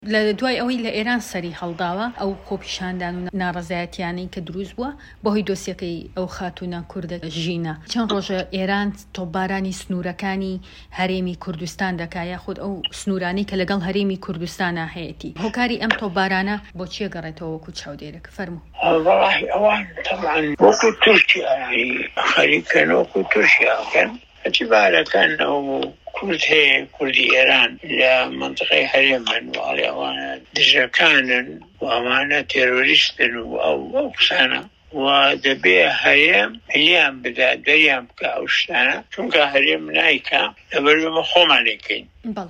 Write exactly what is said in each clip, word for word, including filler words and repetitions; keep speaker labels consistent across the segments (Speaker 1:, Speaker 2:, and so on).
Speaker 1: لە دوای ئەوەی لە ئێران سەری هەڵداوە ئەو خۆپیشاندان و ناڕەزایەتیانەی کە دروست بووە بەهۆی دۆسیەکەی ئەو خاتونە کوردە ژینە. چەند ڕۆژە ئێران تۆپبارانی سنوورەکانی هەرێمی کوردستان دەکا یاخود ئەو سنوورانی کە لەگەڵ هەرێمی کوردستانە هەیەی. هۆکاری ئەم تۆپبارانە بۆچیە گەڕێتەوە وەکو چاودێرێک؟ فەرموو.
Speaker 2: والله ئەوان طبعا وەکو تورکیا خەریکن وەکو تورکیاکەن اعتبارەکەن ئەو کورد هەیە کوردی ئێران لە منطقەی هەرێمن وڵی ئەوانە دژەکانن و ئەمانە تێرۆریستن و ئەو ئەو قسانە و دەبێ هەرێم هەلیان بدا دەریان بکە ئەو شتانە چونکە هەرێم نایکە لەبەرەوە خۆمانێکین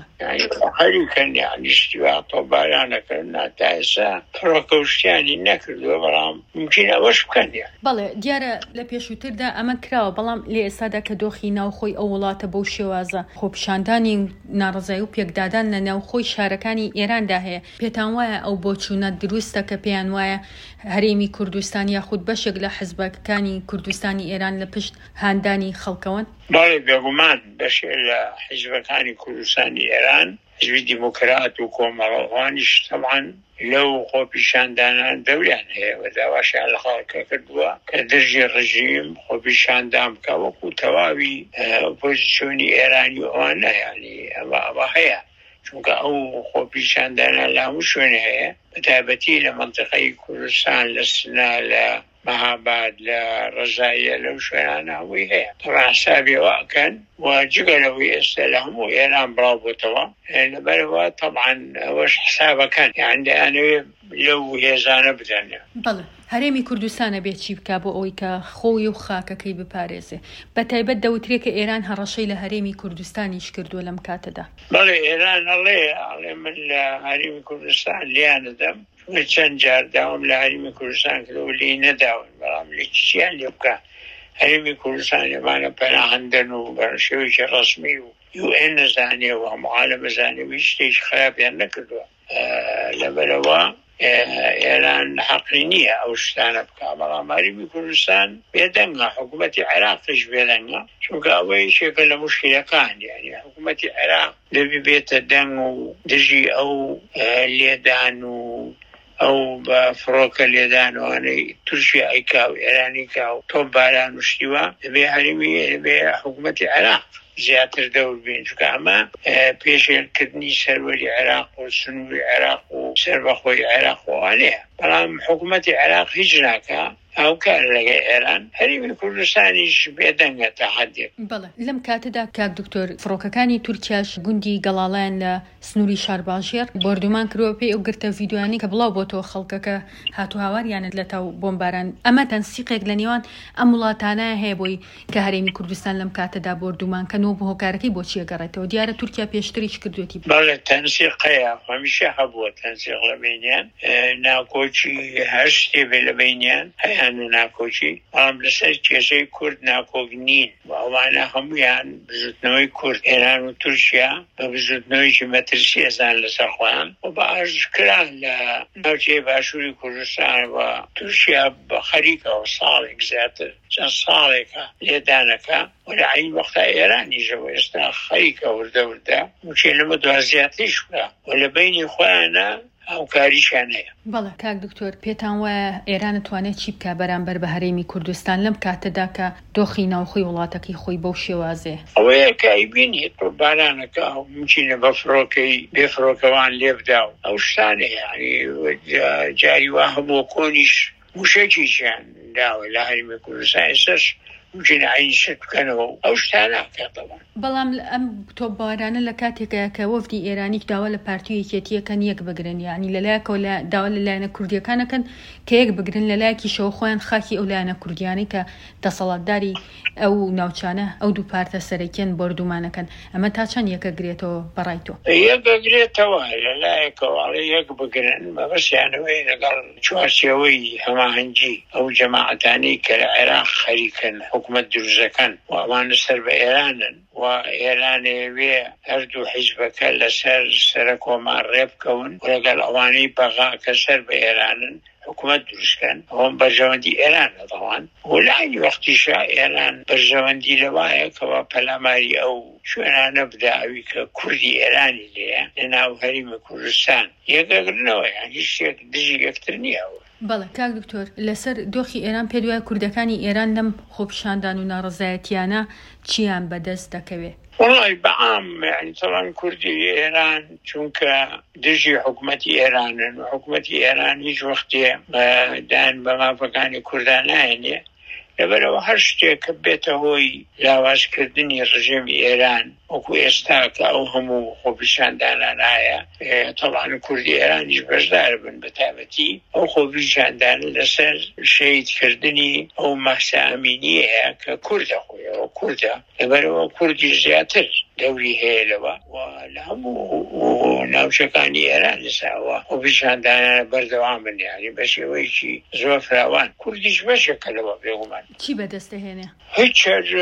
Speaker 2: خەریکەن یعنی شتیوا تۆپبارانەکەن تا ئێستا پڕۆکەوشتیانی نەکردووە بەڵام ممکنە ئەوەش بکەن.
Speaker 1: بەڵێ دیارە لە پێشووتردا ئەمە کراوە بەڵام لێ ئێستادا کە دۆخی ناوخۆی ئەو وڵاتە بەو شێوازە خۆپیشاندانی ناڕزایی و پێکدادان لە ناوخۆی شارەکانی ئێراندا هەیە. پێتان وایە ئەو بۆچوونە دروستە کە پێیان وایە هەرێمی کوردستان یاخود بەشێک لە حیزبەکانی کوردستانی ئێران لە پشت هاندانی خەڵکەوەن؟
Speaker 2: بەڵێ بێگومان بەشێک لە حیزبەکانی کوردستانی ئێران حیزبی دیموکرات و کۆمەڵەوانیش تەبعاً لەو خۆپیشاندانان دەوریان هەیە و داواشیان لە خەڵکە کردووە کە دژی ڕژیم خۆپیشاندان بکە وەکو تەواوی ئۆپۆزیسیۆنی ئێرانی و ئەوانە یعنی ئەمە ئەمە هەیە چونکە ئەو خۆپیشاندانە لە هەموو شوێنە هەیە بەتایبەتی لە منطقەی کوردستان لە سنە لە مەهاباد لە ڕەزاییە لەو شوێنانە هەمووی هەیە تەبعاً حسابی واکەن و جگەلەوەی ئێستا لە هەموو ئێران بڵاو بووتەوە لەبەرەوە تەبعاً ئەوەش حسابەکەن یان دەیانەوێت لەو هێزانە بدەنێ.
Speaker 1: بەڵێ هەرێمی کوردستانە بێت چی بکا بۆ ئەوەی کە خۆی و خاکەکەی بپارێزێ بەتایبەت دەوترێت کە ئێران هەڕەشەی لە هەرێمی کوردستانیش کردووە لەم کاتەدا؟
Speaker 2: بەڵێ ئێران ئەڵێ ئەڵێ من لە هەرێمی کوردستان لیانەدەم چەند جار داوام لە هەرێمی کوردستان کردەوە لی نەداون بەڵام لێ چیان لێ بکە هەرێمی کوردستان ئێمانە پەناهەندەن و بەشێوەیەکی ڕەسمی و یو ئێن نەزانێ و هەموو عالەم نەزانێ و هیچ شتێکی خراپیان نەکردووە لەبەرەوە ئێران حەقی نییە ئەو شتانە بکە بەڵام هەرێمی کوردستان بێدەنگە حکوومەتی عێراقیش بێدەنگە چونکە ئەوەی یەکێکە لە موشکیلەکان یعنی حکوومەتی عێراق دەبێ بێتە دەنگ و دژی ئەو لێدان و ئەو بە فڕۆکە لێدانەوەی تووشی ئەیکا و ئێرانیکا و تۆپباران و شتیوە دەبێ هەرێمی دەبێ حکوومەتی عێراق زیاتر دەور بین چونکە ئەمە پێشێلکردنی سەروەری عێراق و سنووری عێراق و سەربەخۆی عێراق وانەیە بەڵام حکوومەتی عێراق هیچ ناکە ئەو کار لەگەڵ ئێران هەرێمی کوردستانیش بێدەنگە تا حەدێک.
Speaker 1: بەڵێ لەم کاتەدا کاک دکتۆر فڕۆکەکانی تورکیاش گوندی گەڵاڵیان لە سنووری شارباژێر بردومان کردووە پێی ئەو گرتە ڤیدیۆیانی کە بڵاو بۆتەوە خەڵکەکە هاتو هاواریانت لە تاو بۆمباران ئەمە تەنسیقێک لە نێوان ئەم وڵاتانە هەیە بۆی کە هەرێمی کوردستان لەم کاتەدا بردومان کەنەوە بۆ هۆکارەکەی بۆچیە گەڕێتەوە دیارە تورکیا پێشتریش کردوێتی.
Speaker 2: بەڵێ تەنسیق هەیە هەمیشە هەبووە تەنسیق لە بینیان ناکۆچی هەر شتێ بێ لە بینیان هەیە و ناکۆچی بەڵام لەسەر کێشەی کورد ناکۆک نین و ئەوانە هەمویان بزوتنەوەی کورد ئێران و تورکیا بە بزوتنەوەیکی مەترسی ئەزان لەسەر خۆیان و بە ئاشکران لە ناوچەی باشووری کوردستان و تورکیا بە خەریکەوە ساڵێک زیاتر چەند ساڵێکە لێدانەکە و لە عین وەختا ئێرانیشەوە ئێستا خەریکە وردە وردە موچێ لەمە دوازیاتریش بکە و لە بینی خۆیانە ئەو کاریشان هەیە.
Speaker 1: بەڵێ کاک دکتۆر پێتان وایە ئێران دەتوانێت چی بکە بەرامبەر بە هەرێمی کوردستان لەم کاتەدا کە دۆخی ناوخۆی وڵاتەکەی خۆی بەو شێوازێ؟
Speaker 2: ئەوەیە کە ئەیبینێت بارانەکە ممکنە بە فڕۆکەی بێفڕۆکەوان لێ بدا و ئەو شتانە یعنی جاری وا هەبوو کۆنیش موشەکیشیان داوە لە هەرێمی کوردستان ئێستاش ممکنە عین شت بکەنەوە و ئەو شتانە ناکاتەوە.
Speaker 1: بەڵام ئەم تۆپبارانە لە کاتێکە کە وەفدی ئێرانیش داوا لە پارتی یەکێتیەکەن یەک بگرن یعنی لەلایەکەوە لە داوا لەلایەنە کوردیەکانەکەن کە یەک بگرن لەلایەکیشەوە خۆیان خاکی ئەو لایەنە کوردیانی کە دەسەڵاتداری ئەو ناوچانە ئەو دوو پارتە سەرەکیان بردومانەکەن ئەمە تا چەند یەکەگرێتەوە بەڕای تۆ؟
Speaker 2: یەکەگرێتەوە لەلایەکەوە یەک بگرن بەبەسیانەوەی لەگەڵ چوارچێوەی هەماهەنگی ئەو جەماعەتانەی کە لە عێراق خەریکن حکوومەت دروستەکەن و ئەوانە سەر بە ئێرانن و ئێرانەوێ هەردوو حیزبەکە لەسەر سەرە کۆمان ڕێبکەون و لەگەڵ ئەوانەی بەغا کە سەر بە ئێرانن حکومت دروستکەن ئەوم بەرژەوەندی ئێرانە دەڵان و لە عینی وەختیشە ئێران بەرژەوەندی لەوایە کەوا پەلاماری ئەو شوێنانە بداوی کە کوردی ئێرانی لێیە لە ناو هەریمە کوردستان یەکەگرنەوە یان هیچ شتێک دژی یەکتر نییەوە.
Speaker 1: بەڵێ کاک دکتۆر لەسەر دۆخی ئێران پێ دوایە کوردەکانی ئێران لەم خۆپیشاندان و ناڕەزایەتیانە چیان بەدەست دەکەوێت؟
Speaker 2: والله بعام يعني طبعا كردي إيران چونك دجي حكومتي إيران وحكومتي إيران هيج وقت دان بما فكاني كردان يعني لبرو هر شتێک بێتە هۆی لاوازکردنی ڕژێمی ئێران وەکو ئێستا کە ئەو هەموو خۆپیشاندانانایە تەڵان کوردی ئێرانیش بەشدار بن بە تایبەتی ئەو خۆپیشاندانە لەسەر شەیدکردنی ئەو مەحسا ئەمینیەیە کە کوردە خۆیەوە کوردە لەبەرەوە کوردی زیاتر دەوری هەیە لەوە و لە هەموو ناوچەکانی ئێران لەساوە خۆپیشاندانانە بەردەوام بن یانی بە شێوەیەکی زۆر فراوان کوردیش بەشێکە لەوە بێگومان.
Speaker 1: چی بەدەستەهێنێ؟
Speaker 2: هیچ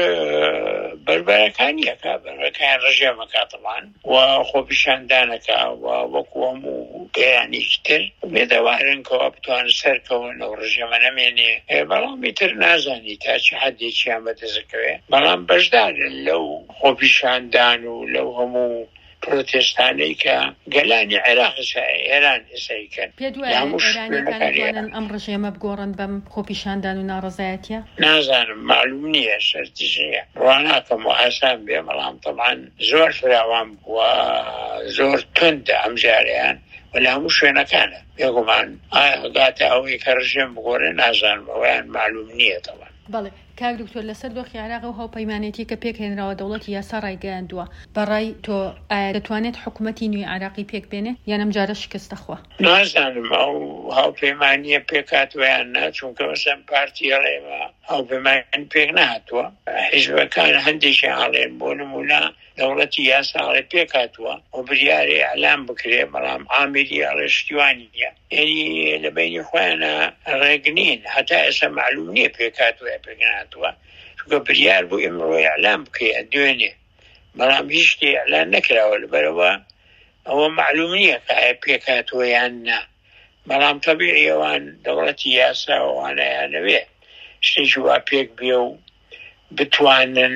Speaker 2: بربەرەکانیەکە بربەرەکان ڕژێمەکە دەڵان و خۆپیشاندانەکە و وەکو هەموو گەیانێکی تر بێدەوارنکەوە بتوانن سەرکەون ئەو ڕژێمە نەمێنێ بەڵامی تر نازانی تا چه حەدێکیان بەدەستەکەوێ بەڵام بەشدارن لەو خۆپیشاندان و لەو هەموو پرۆتێستانەی کە گەلانی عێراق ئێران ئێسایکەن.
Speaker 1: پێ دوایە ئێرانیەکان ئەم ڕژێمە بگۆڕن بەم خۆپیشاندان و ناڕەزایەتیە؟
Speaker 2: نازانم معلوم نییە شەرتیژەیە ڕواناکەم و ئاسان بێ بەڵام تەڵان زۆر فراوان و زۆر توندە ئەم جارەیان و لە هەموو شوێنەکانە بێگومان ئاگاتە ئەوەی کە ڕژێم بگۆڕێ نازانم ئەویان معلوم نییە تەڵان.
Speaker 1: بەڵێ کاک دکتۆر لەسەر دۆخی عێراق و هاوپەیمانێتی کە پێک هێنراوە دەوڵەتی یاسا ڕایگەیاندووە بەڕای تۆ ئایا دەتوانێت حکوومەتی نوێی عێراقی پێک بێنێ یان ئەم جارە شکستە خوا؟
Speaker 2: نازانم ئەو هاوپەیمانیە پێکاتوەیان نا چونکە مەسەڵەن پارتی هەڵێمە هاوپەیمان پێک نهاتووە حیزبەکان هەندێکی هەڵێن بۆ نمونە دەوڵەتی یاسا هەڵێ پێکاتووە و بریارێ ئەلام بکرێ بەڵام عاملی هەڵێ شتیوانی نیە یعنی لە بینی خۆیانە ڕێگنین هەتا ئێستا معلوم نییە پێکاتوە پێکاتوە چونکە بریار بوو ئێمڕۆ ئەلام بکرێ دوێنێ بەڵام هیچ شتێ ئەلان نەکراوە لەبەرەوە ئەوە معلوم نییە کە ئایا پێکاتوە یان نا بەڵام تەبیعی ئەوان دەوڵەتی یاسا ئەوانەیانەوێ شتێکی وا پێک بێ و بتوانن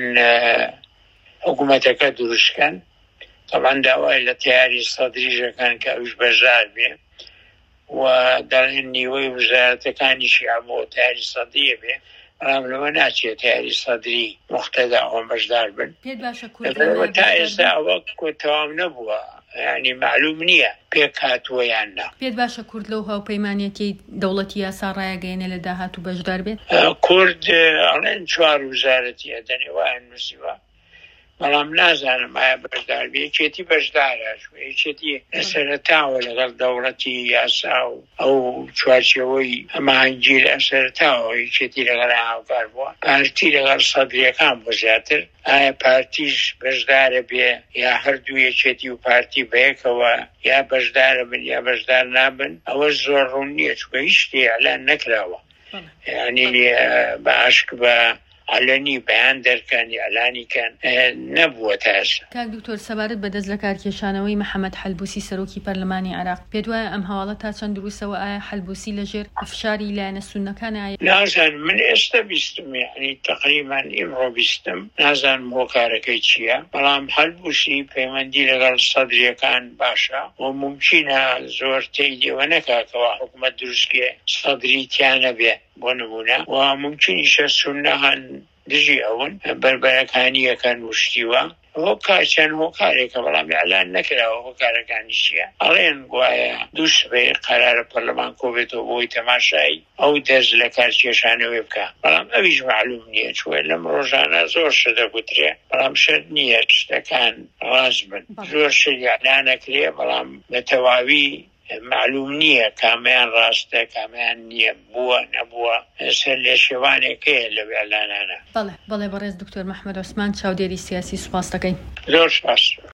Speaker 2: حکوومەتەکە دروستکەن طبعا داوای لە تیاری سەدریژەکان کە ئەوش بەشدار بێ و دەڵێن نیوەی وزارەتەکانیشی هەموو تیاری سەدریە بێ بەڵام لەوە ناچێت تیاری سەدری مختەدا ئەوان بەشدار بن تا ئێستا ئەوە تەواو نەبووە یعنی معلوم نییە پێک هاتووە یان نا.
Speaker 1: پێت باشە کورد لەو هاوپەیمانیەتی دەوڵەتی یاسا ڕایگەیەنێ لە داهاتوو بەشدار بێت؟
Speaker 2: کورد ئەڵێن چوار وزارەتی ئەدەنێ وایە نووسیوە بەڵام نازانم ئایا بەشدار بێ یەکێتی بەشدارە یەکێتی سەرەتاوە لەگەڵ دەوڵەتی یاسا و ئەو چوارچێوەی ئەماهەنگی لە سەرەتاوە یەکێتی لەگەڵ هاوکار بووە پارتی لەگەڵ سەدرەکان بۆ زیاتر ئایا پارتیش بەشدارە بێ یا هەردوو یەکێتی و پارتی بەیەکەوە یا بەشدارە بن یا بەشدار نابن ئەوە زۆر ڕوون نییە چونکە هیچ شتێ ئەلان نەکراوە یعنی بە عاشق بە علنی بیان دەرکانی ئەلانی کەن نەبووە تا ئێستا.
Speaker 1: کاک دکتۆر سەبارەت بەدەست لە کارکێشانەوەی محەممەد حەلبوسی سەرۆکی پەرلەمانی عێراق پێ دوایە ئەم هەواڵە تا چەند دروستەوە ئایا حەلبوسی لەژێر ئەفشاری لایەنە سوننەکان ئایا؟
Speaker 2: نازانم من ئێستا بیستم یعنی تقریبا ئیمڕۆ بیستم نازانم هۆکارەکەی چییە بەڵام حەلبوسی پەیوەندی لەگەڵ سەدرەکان باشە و ممکنە زۆر تێیدەوە نەکاتەوە حکوومەت دروستکێ سەدری تیانە بێ بۆ نمونە و ممکنیشە سوننە هەن دژی ئەون بربەرەکانیەکەن وشتیوە هۆکار چەند هۆکارێکە بەڵام ئەلان نەکراوە هۆکارەکانی چییە ئەڵێن گوایە دووسبەی قەرارە پەرلەمان کۆبێتەوە بۆی تەماشای ئەو دەست لە کارکێشانەوەی بکە بەڵام ئەویش معلوم نییە چوە لەم ڕۆژانە زۆر شدەگوترێ بەڵام شەرت نییە شتەکان ڕاست بن زۆر شتی ئەلان نەکرێ بەڵام بە تەواوی معلوم نییە کامیان ڕاستە کامیان نییە بووە نەبووە سەر لێ شێوانێکەیە لەو ئەلانانە.
Speaker 1: بەڵێ بەڵێ بەڕێز دکتۆر محمەد عوسمان چاودێری سیاسی سوپاس دەکەین.
Speaker 2: زۆر سپاس.